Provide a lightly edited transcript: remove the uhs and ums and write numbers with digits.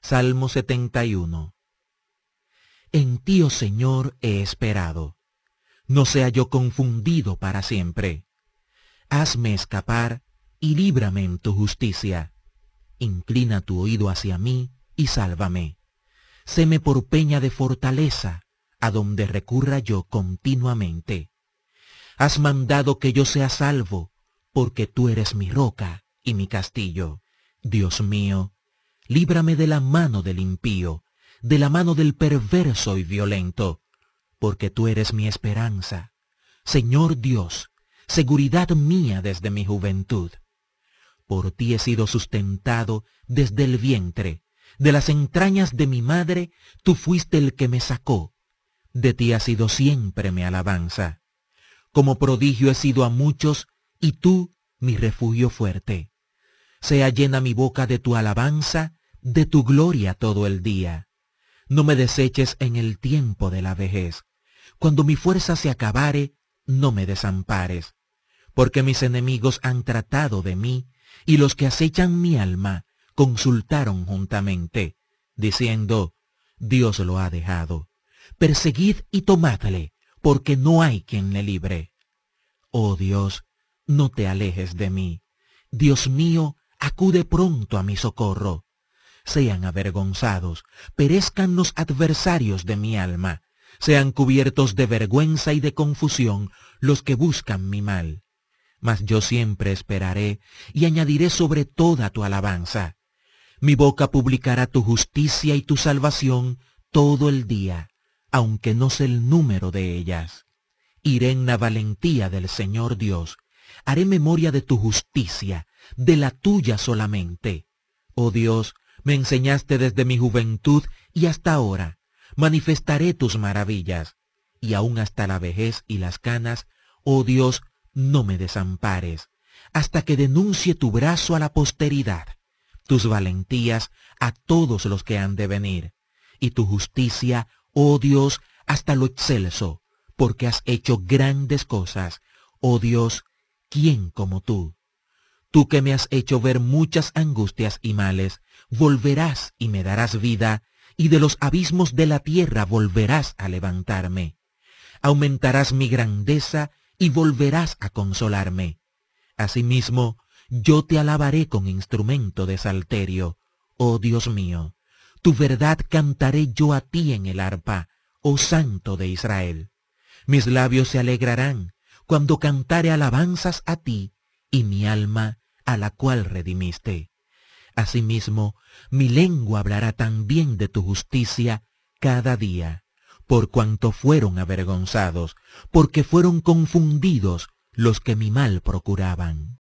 Salmo 71. En ti, oh Señor, he esperado. No sea yo confundido para siempre. Hazme escapar y líbrame en tu justicia. Inclina tu oído hacia mí y sálvame. Séme por peña de fortaleza, a donde recurra yo continuamente. Has mandado que yo sea salvo, porque tú eres mi roca y mi castillo. Dios mío, líbrame de la mano del impío, de la mano del perverso y violento, porque tú eres mi esperanza. Señor Dios, seguridad mía desde mi juventud. Por ti he sido sustentado desde el vientre, de las entrañas de mi madre, tú fuiste el que me sacó. De ti ha sido siempre mi alabanza. Como prodigio he sido a muchos, y tú mi refugio fuerte. Sea llena mi boca de tu alabanza, de tu gloria todo el día. No me deseches en el tiempo de la vejez. Cuando mi fuerza se acabare, no me desampares. Porque mis enemigos han tratado de mí, y los que acechan mi alma consultaron juntamente, diciendo, Dios lo ha dejado. Perseguid y tomadle, porque no hay quien le libre. Oh Dios, no te alejes de mí. Dios mío, acude pronto a mi socorro. Sean avergonzados, perezcan los adversarios de mi alma, sean cubiertos de vergüenza y de confusión los que buscan mi mal. Mas yo siempre esperaré y añadiré sobre toda tu alabanza. Mi boca publicará tu justicia y tu salvación todo el día, aunque no sé el número de ellas. Iré en la valentía del Señor Dios. Haré memoria de tu justicia, de la tuya solamente. Oh Dios, me enseñaste desde mi juventud y hasta ahora. Manifestaré tus maravillas. Y aún hasta la vejez y las canas, oh Dios, no me desampares, hasta que denuncie tu brazo a la posteridad, tus valentías a todos los que han de venir, y tu justicia, oh Dios, hasta lo excelso, porque has hecho grandes cosas. Oh Dios, ¿quién como tú? Tú que me has hecho ver muchas angustias y males, volverás y me darás vida, y de los abismos de la tierra volverás a levantarme. Aumentarás mi grandeza y volverás a consolarme. Asimismo, yo te alabaré con instrumento de salterio. Oh Dios mío, tu verdad cantaré yo a ti en el arpa, oh Santo de Israel. Mis labios se alegrarán cuando cantare alabanzas a ti, y mi alma a la cual redimiste. Asimismo, mi lengua hablará también de tu justicia cada día, por cuanto fueron avergonzados, porque fueron confundidos los que mi mal procuraban.